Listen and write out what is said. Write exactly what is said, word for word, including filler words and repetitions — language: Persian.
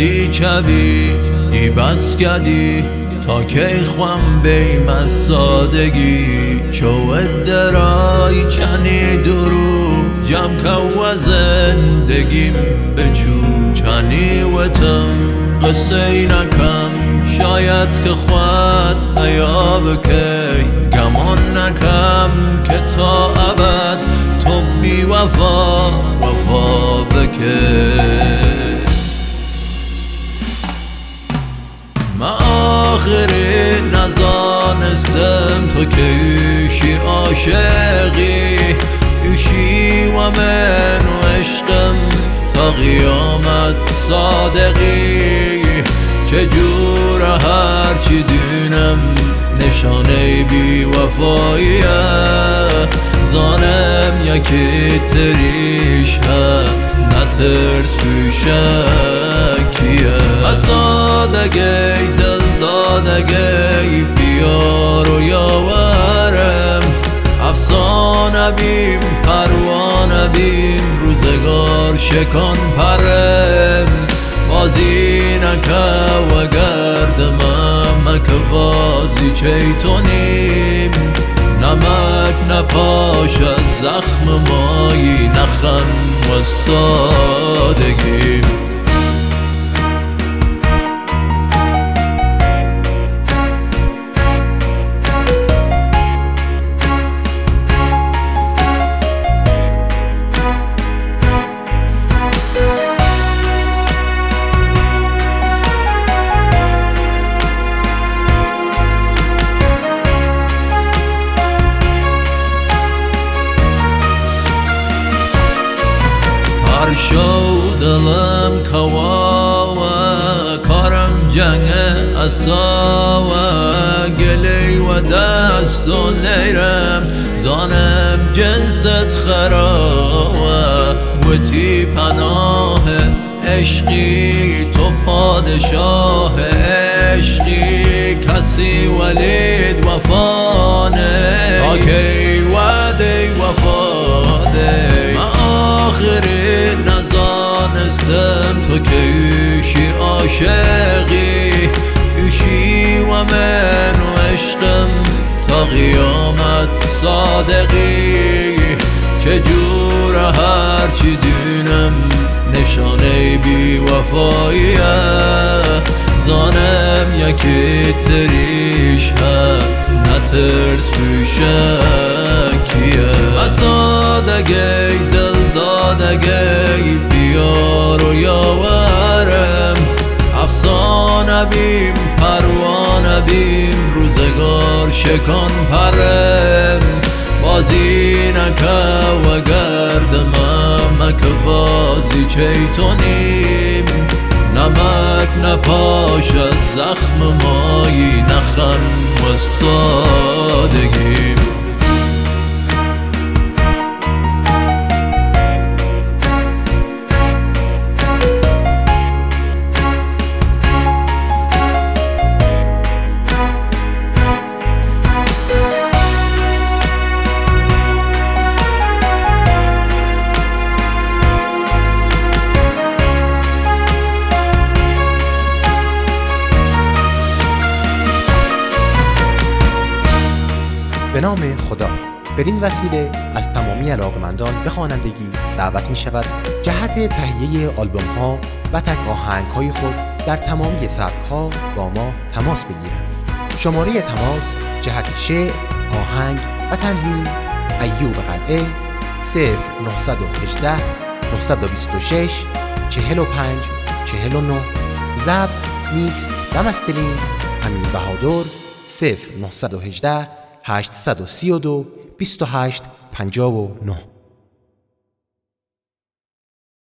دی چبی دی بس کدی تا کی خوام بیم از سادگی چو درای چنی درو جم کو زندگیم بچو چنی وتم قصه نکم شاید که خود حیا بکی گمان نکم که تا ابد تو بی وفا وفا بکی ما آخری نزانستم تو که ایشی عاشقی ایشی و من و عشقم تا قیامت صادقی چجور هرچی دینم نشانه بی وفاییه زانم یکی تریش هست نترس پیشکیه سادگی دل دادگی بیار و یاورم افسانه بیم پروانه بیم روزگار شکان پرم بازی نکه و گردم که بازی چیتونیم نمک نپاش از زخم مایی نخن و سادگی هر شو دلم کواوه کارم جنگ اصاوه گلی و دست و نیرم زانم جنست خراوه و تی پناه عشقی تو پادشاه عشقی کسی ولید وفانه آکی وعده وفاده آخری نزانستم تو که ایشی عاشقی ایشی و من و عشقم تا قیامت صادقی چجور هرچی دینم نشانه بی وفاییه زانم یکی تریش هست نترس پیشکیه سادگی دل دادگی بیار و یاورم افسانه بیم پروانه بیم روزگار شکان پرم بازی نکه و گردم که بازی چیتونیم نمک نپاش از زخم مایی نخن و سادگی به نام خدا. بدین وسیله از تمامی علاقمندان به خوانندگی دعوت می شود جهت تهیه آلبوم ها و تک آهنگ های خود در تمامی سبک ها با ما تماس بگیرند. شماره تماس جهت شعر، آهنگ و تنظیم ایوب قلعه صفر نه یک هشت نه دو شش چهل و پنج چهل و نه ضبط، میکس و مسترینگ امین بهادر صفر نه یک هشت هشت سه دو دو بیست و هشت پنجاه و نه.